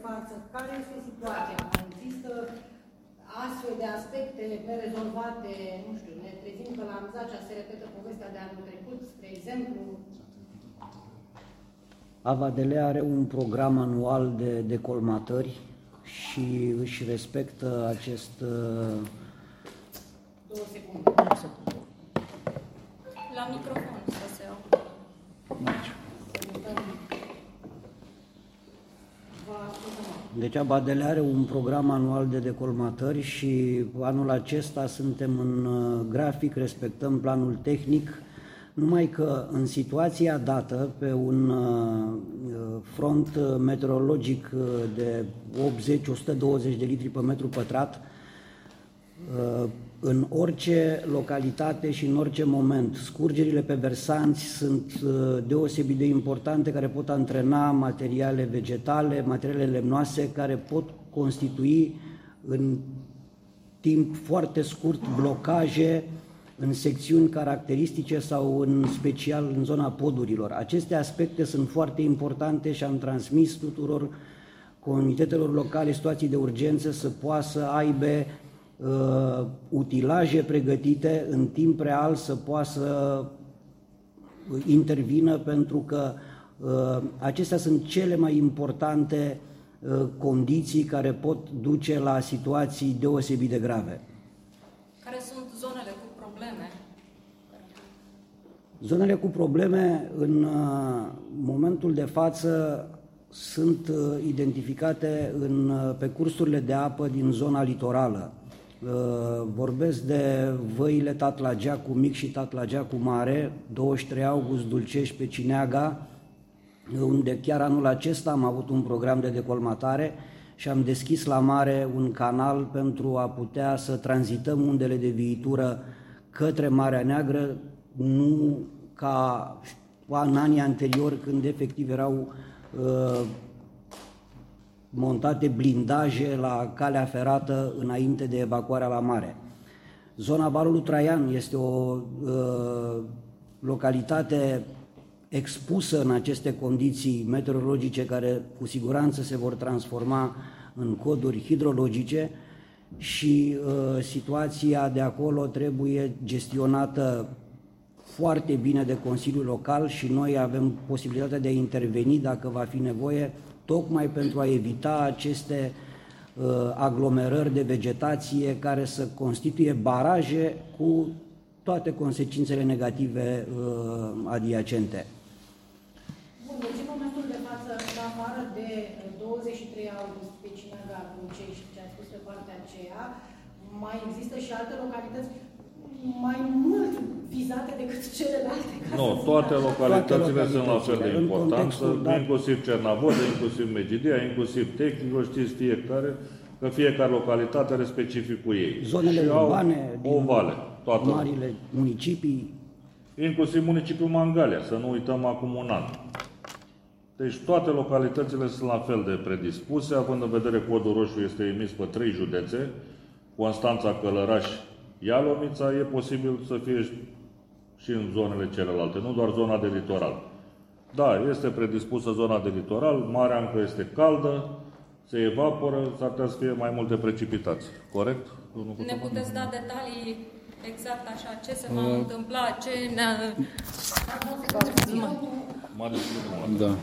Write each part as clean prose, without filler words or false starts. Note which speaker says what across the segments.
Speaker 1: față, care este situația? Există astfel de aspecte nerezolvate, nu știu, ne trezim că la Amzacea se repetă povestea de anul trecut, spre exemplu?
Speaker 2: AVADL are un program anual de decolmatări și își respectă acest...
Speaker 1: 2 secunde.
Speaker 3: La microfon să se iau.
Speaker 2: Deci AVADL are un program anual de decolmatări și anul acesta suntem în grafic, respectăm planul tehnic, numai că în situația dată, pe un front meteorologic de 80-120 de litri pe metru pătrat, în orice localitate și în orice moment, scurgerile pe versanți sunt deosebit de importante, care pot antrena materiale vegetale, materiale lemnoase, care pot constitui în timp foarte scurt blocaje în secțiuni caracteristice sau în special în zona podurilor. Aceste aspecte sunt foarte importante și am transmis tuturor comitetelor locale situații de urgență să poată să aibă utilaje pregătite în timp real, să poată să intervină, pentru că acestea sunt cele mai importante condiții care pot duce la situații deosebit de grave.
Speaker 3: Care sunt zonele cu probleme?
Speaker 2: Zonele cu probleme în momentul de față sunt identificate pe cursurile de apă din zona litorală. Vorbesc de văile Tatlageacu Mic și Tatlageacu Mare, 23 august, Dulcești, pe Cineaga, unde chiar anul acesta am avut un program de decolmatare și am deschis la mare un canal pentru a putea să tranzităm undele de viitură către Marea Neagră, nu ca în anii anteriori, când efectiv erau montate blindaje la calea ferată înainte de evacuarea la mare. Zona Valului Traian este o localitate expusă în aceste condiții meteorologice, care cu siguranță se vor transforma în coduri hidrologice și situația de acolo trebuie gestionată foarte bine de Consiliul Local și noi avem posibilitatea de a interveni dacă va fi nevoie, tocmai pentru a evita aceste aglomerări de vegetație care să constituie baraje cu toate consecințele negative adiacente.
Speaker 1: Bun, deci în momentul de față, la afară de 23 august pe Cineaga, Dulcești, ce a spus pe partea aceea, mai există și alte localități mai mult vizate decât celelalte?
Speaker 4: Nu, toate localitățile sunt la fel de importante, inclusiv Cernavodă, inclusiv Megidia, inclusiv Tehnico, știți fiecare, că fiecare localitate are specificul ei.
Speaker 2: Zonele urbane,
Speaker 4: din toate
Speaker 2: marile municipii.
Speaker 4: Inclusiv municipiul Mangalia, să nu uităm acum un an. Deci toate localitățile sunt la fel de predispuse, având în vedere codul roșu este emis pe 3 județe, Constanța, Călăraș, Ialomița, e posibil să fie și în zonele celelalte, nu doar zona de litoral. Da, este predispusă zona de litoral, marea încă este caldă, se evaporă, s-ar putea să fie mai multe precipitații. Corect?
Speaker 3: Ne puteți da detalii exact așa, ce se va întâmpla, ce ne-a...
Speaker 5: Da.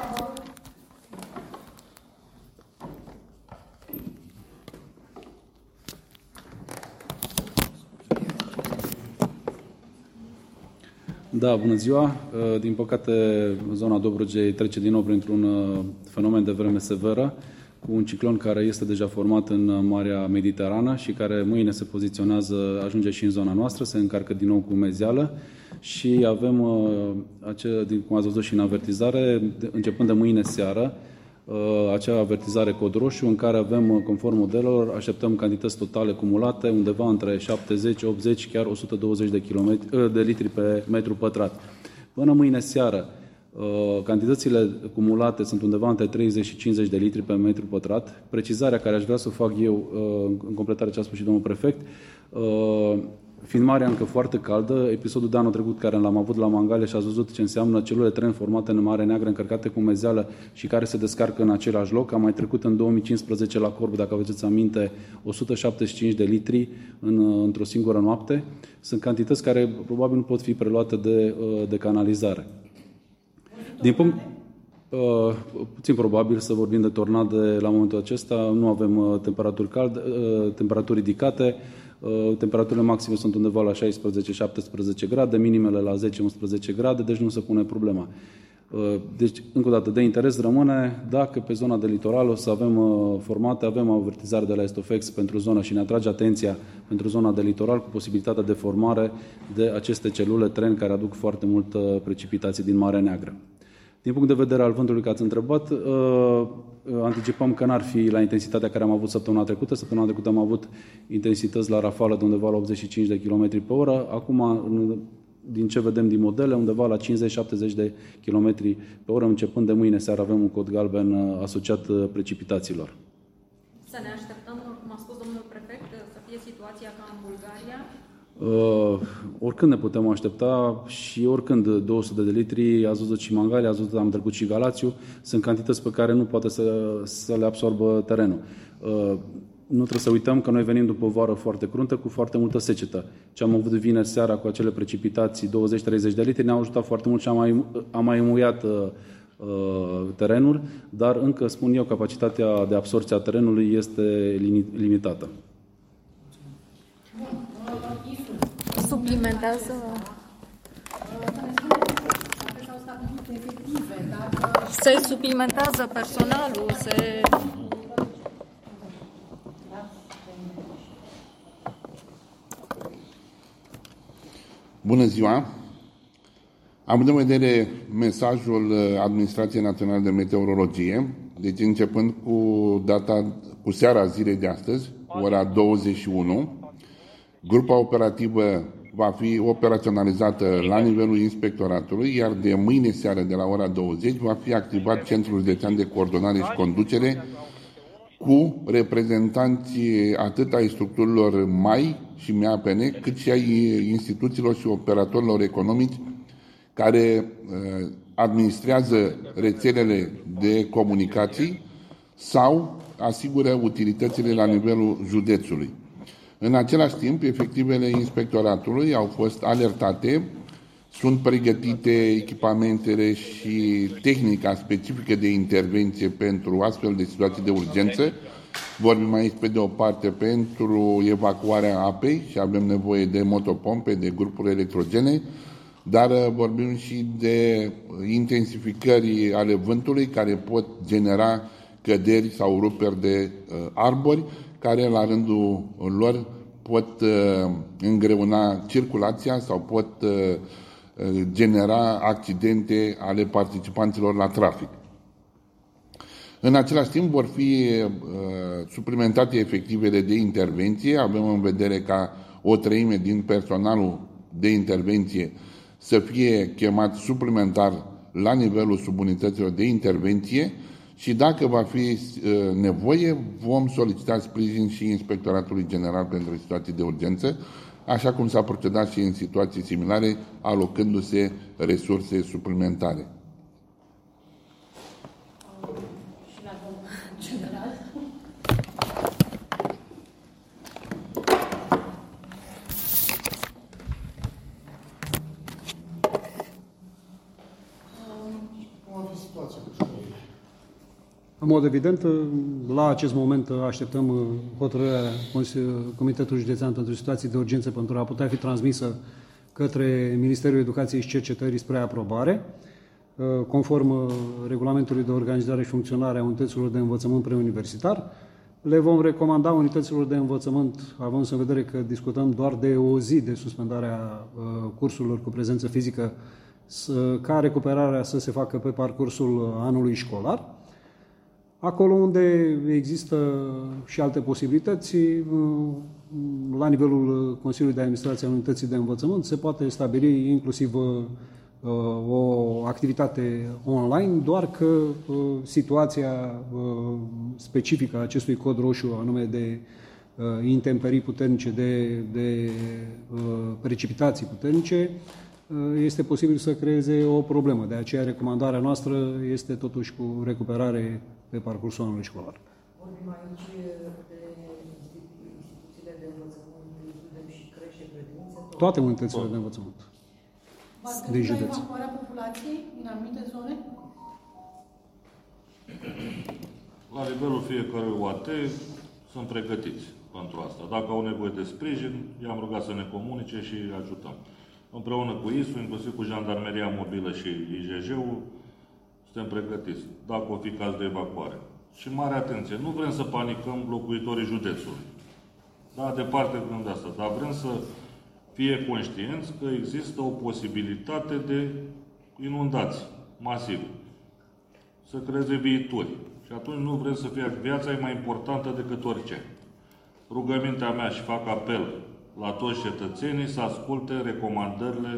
Speaker 5: Da, bună ziua. Din păcate, zona Dobrogei trece din nou printr-un fenomen de vreme severă, cu un ciclon care este deja format în Marea Mediterană și care mâine se poziționează, ajunge și în zona noastră, se încarcă din nou cu mezeală și avem, cum ați văzut și în avertizare, începând de mâine seară, acea avertizare cod roșu, în care avem, conform modelelor, așteptăm cantități totale cumulate undeva între 70, 80, chiar 120 de litri pe metru pătrat. Până mâine seară, cantitățile cumulate sunt undeva între 30 și 50 de litri pe metru pătrat. Precizarea care aș vrea să o fac eu, în completare ce a spus și domnul prefect, Fiind marea încă foarte caldă, episodul de anul trecut care l-am avut la Mangalia și ați văzut ce înseamnă celule tren formate în Marea Neagră, încărcate cu mezeală și care se descarcă în același loc. Am mai trecut în 2015 la Corb, dacă vă aduceți aminte, 175 de litri într-o singură noapte. Sunt cantități care probabil nu pot fi preluate de canalizare. Din punct... puțin probabil să vorbim de tornade la momentul acesta. Nu avem temperaturi ridicate. Temperaturile maxime sunt undeva la 16-17 grade, minimele la 10-11 grade, deci nu se pune problema. Deci, încă o dată, de interes rămâne dacă pe zona de litoral o să avem formate, avem avertizare de la Estofex pentru zona și ne atrage atenția pentru zona de litoral cu posibilitatea de formare de aceste celule tren care aduc foarte multă precipitație din Marea Neagră. Din punct de vedere al vântului, că ați întrebat, anticipăm că n-ar fi la intensitatea care am avut săptămâna trecută. Săptămâna trecută am avut intensități la rafală de undeva la 85 de km pe oră. Acum, din ce vedem din modele, undeva la 50-70 de km pe oră. Începând de mâine seară avem un cod galben asociat precipitațiilor.
Speaker 3: Să ne așteptăm, cum a spus domnul prefect, să fie situația ca în Bulgaria?
Speaker 5: Oricând ne putem aștepta și oricând 200 de litri, ați văzut și Mangalia, ați văzut, am trecut și Galațiu, sunt cantități pe care nu poate să le absorbă terenul. Nu trebuie să uităm că noi venim după o vară foarte cruntă, cu foarte multă secetă. Ce am avut vineri seara cu acele precipitații, 20-30 de litri, ne-au ajutat foarte mult și am mai muiat terenul, dar încă, spun eu, capacitatea de absorbție a terenului este limitată.
Speaker 3: Suplimentează. Se suplimentează personalul, se...
Speaker 6: Bună ziua! Având în vedere mesajul Administrației Naționale de Meteorologie, deci începând cu seara zilei de astăzi, ora 21, grupa operativă va fi operaționalizată la nivelul inspectoratului, iar de mâine seară, de la ora 20, va fi activat Centrul Județean de Coordonare și Conducere cu reprezentanții atât ai structurilor MAI și MAPN, cât și ai instituțiilor și operatorilor economici care administrează rețelele de comunicații sau asigură utilitățile la nivelul județului. În același timp, efectivele inspectoratului au fost alertate, sunt pregătite echipamentele și tehnica specifică de intervenție pentru astfel de situații de urgență. Vorbim aici, pe de o parte, pentru evacuarea apei și avem nevoie de motopompe, de grupuri electrogene, dar vorbim și de intensificări ale vântului care pot genera căderi sau ruperi de arbori, care la rândul lor pot îngreuna circulația sau pot genera accidente ale participanților la trafic. În același timp vor fi suplimentate efectivele de intervenție. Avem în vedere ca o treime din personalul de intervenție să fie chemat suplimentar la nivelul subunităților de intervenție și dacă va fi nevoie, vom solicita sprijin și Inspectoratului General pentru Situații de Urgență, așa cum s-a procedat și în situații similare, alocându-se resurse suplimentare.
Speaker 7: În mod evident, la acest moment așteptăm hotărârea Comitetului Județean pentru Situații de Urgență pentru a putea fi transmisă către Ministerul Educației și Cercetării spre aprobare, conform regulamentului de organizare și funcționare a unităților de învățământ preuniversitar. Le vom recomanda unităților de învățământ, având în vedere că discutăm doar de o zi de suspendarea cursurilor cu prezență fizică, ca recuperarea să se facă pe parcursul anului școlar. Acolo unde există și alte posibilități, la nivelul Consiliului de Administrație al Unității de Învățământ, se poate stabili inclusiv o activitate online, doar că situația specifică a acestui cod roșu, anume de intemperii puternice, de precipitații puternice, este posibil să creeze o problemă. De aceea, recomandarea noastră este totuși cu recuperare pe parcursul anului școlar.
Speaker 8: Vorbim aici de instituțiile de învățământ, includem și creșe, grădinițe,
Speaker 7: toate unitățile de învățământ.
Speaker 1: V-ați
Speaker 7: de
Speaker 1: gândit la
Speaker 7: județ.
Speaker 1: evacuarea populației din anumite zone?
Speaker 4: La nivelul fiecărui UAT sunt pregătiți pentru asta. Dacă au nevoie de sprijin, i-am rugat să ne comunice și îi ajutăm. Împreună cu ISU, inclusiv cu Jandarmeria Mobilă și IJJ-ul, suntem pregătiți, dacă o fi caz de evacuare. Și mare atenție, nu vrem să panicăm locuitorii județului. Da, departe de asta, dar vrem să fie conștienți că există o posibilitate de inundații masive. Să creeze viituri. Și atunci nu vrem să fie viața e mai importantă decât orice. Rugămintea mea și fac apel la toți cetățenii să asculte recomandările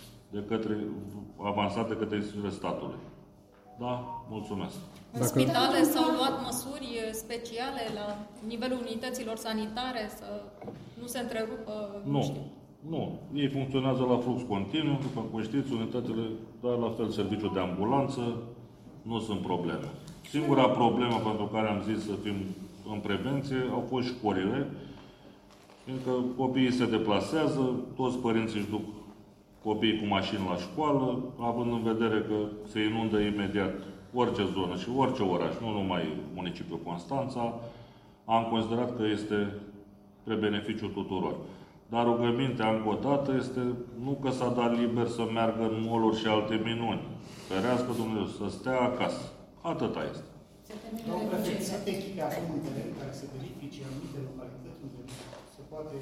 Speaker 4: avansate către instituțiile statului. Da? Mulțumesc.
Speaker 3: În spitale s-au luat măsuri speciale la nivelul unităților sanitare să nu se întrerupă?
Speaker 4: Nu. Ei funcționează la flux continuu, după cum știți, unitățile, dar la fel serviciul de ambulanță, nu sunt probleme. Singura problemă pentru care am zis să fim în prevenție au fost școlile, fiindcă copiii se deplasează, toți părinții își duc copiii cu mașini la școală, având în vedere că se inundă imediat orice zonă și orice oraș, nu numai municipiul Constanța, am considerat că este spre beneficiul tuturor. Dar rugămintea, încă o dată, este nu că s-a dat liber să meargă în mall-uri și alte minuni. Ferească Dumnezeu, să stea acasă. Atâta este.
Speaker 9: Domnul prefect, sunt echipe acum în teren care se verifice anumite localități unde se poate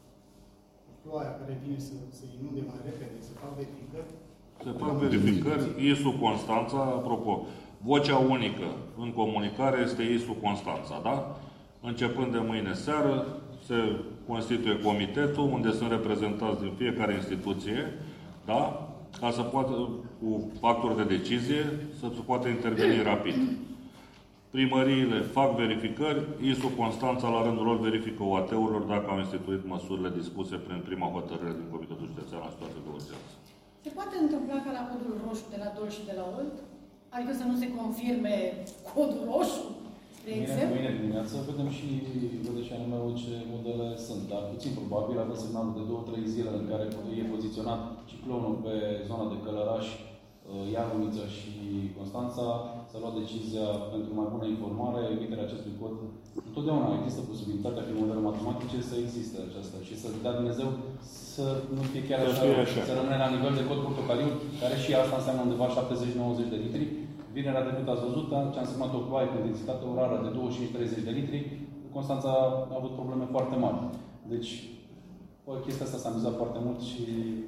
Speaker 9: ploaia care vine să inunde mai repede, se fac verificări?
Speaker 4: Se fac verificări. ISU Constanța, apropo, vocea unică în comunicare este ISU Constanța, da? Începând de mâine seară, se constituie comitetul unde sunt reprezentați din fiecare instituție, da? Ca să poată, cu factori de decizie, să se poată interveni rapid. Primăriile fac verificări, ISU Constanța la rândul lor verifică OAT-urilor dacă au instituit măsurile dispuse prin prima hotărâre din Comitetul Județean la situație de urgență.
Speaker 1: Se poate întâmpla ca la codul roșu de la Dol și de la Olt? Adică să nu se confirme codul roșu, spre exemplu?
Speaker 5: Mâine dimineață vedem și anume ce modele sunt, dar puțin probabil avem semnalul de 2-3 zile în care e poziționat ciclonul pe zona de Călăraș, Iaruniță și Constanța, s-a luat decizia pentru mai bună informare, emiterea acestui cod. Întotdeauna există posibilitatea prin modele matematice să existe aceasta și să dea Dumnezeu să nu fie chiar așa, să rămâne la nivel de cod portocaliu, care și asta înseamnă undeva 70-90 de litri. Vinerea trecută ați văzut ce a însemnat o ploaie cu intensitate orară de 25-30 de litri. Constanța a avut probleme foarte mari. Deci, chestia asta s-a amuzat foarte mult și...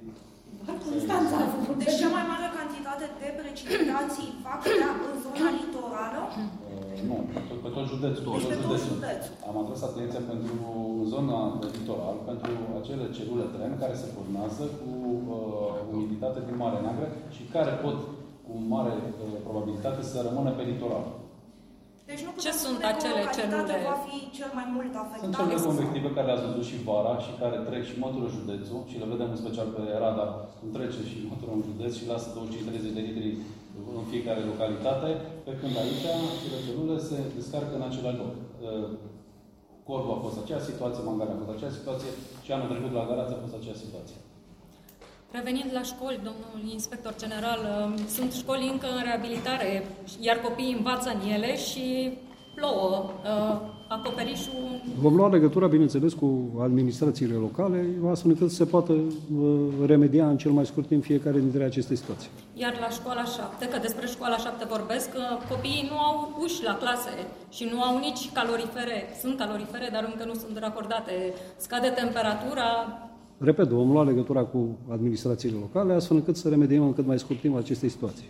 Speaker 10: Deci cea mai mare cantitate de precipitații fac în zona litorală?
Speaker 5: Nu, pe tot județul. Am atras atenția pentru zona de litoral, pentru acele celule tren care se formează cu umiditate din Marea Neagră și care pot, cu mare probabilitate, să rămână pe litoral.
Speaker 10: Deci nu
Speaker 3: ce sunt acele celule?
Speaker 10: Va fi cel mai mult afectat.
Speaker 5: Sunt celule convective care le-ați văzut și vara și care trec și mătură județul și le vedem în special pe radar cum trece și mătură în județ și lasă 25-30 de litri în fiecare localitate, pe când aici cele celule se descarcă în același loc. Corbu a fost aceea situație, Mangarea a fost aceea situație și anul trecut la Galați a fost aceea situație.
Speaker 3: Revenind la școli, domnul inspector general, sunt școli încă în reabilitare, iar copiii învață în ele și plouă. Acoperișul...
Speaker 7: Vom lua legătura, bineînțeles, cu administrațiile locale, astfel încât se poată remedia în cel mai scurt timp fiecare dintre aceste situații.
Speaker 3: Iar la școala 7, că despre școala 7 vorbesc, copiii nu au uși la clase și nu au nici calorifere. Sunt calorifere, dar încă nu sunt racordate. Scade temperatura...
Speaker 7: Repet, vom lua legătura cu administrațiile locale, astfel încât să remediem în cât mai scurt timp aceste situații.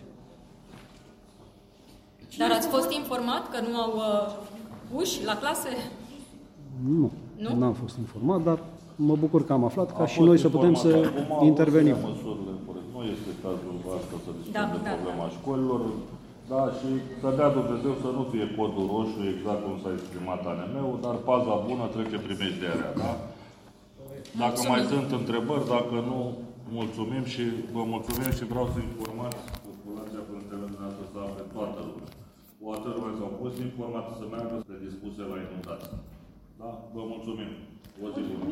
Speaker 3: Dar ați fost informat că nu au uși la clase?
Speaker 7: Nu, n-am fost informat, dar mă bucur că am aflat ca și noi să putem să intervenim.
Speaker 4: Nu este cazul asta să discutăm de problema școlilor. Da, și să dea Dumnezeu să nu fie codul roșu, exact cum s-a exprimat ANM-ul, dar paza bună trece prin mejdierea, da? Dacă mai sunt întrebări, dacă nu, mulțumim și vă mulțumim și vreau să informați populația până în dată să afle toată lumea. Toată lumea s-au fost informați să meargă spre dispuse la inundații. Da? Vă mulțumim. O zi bună.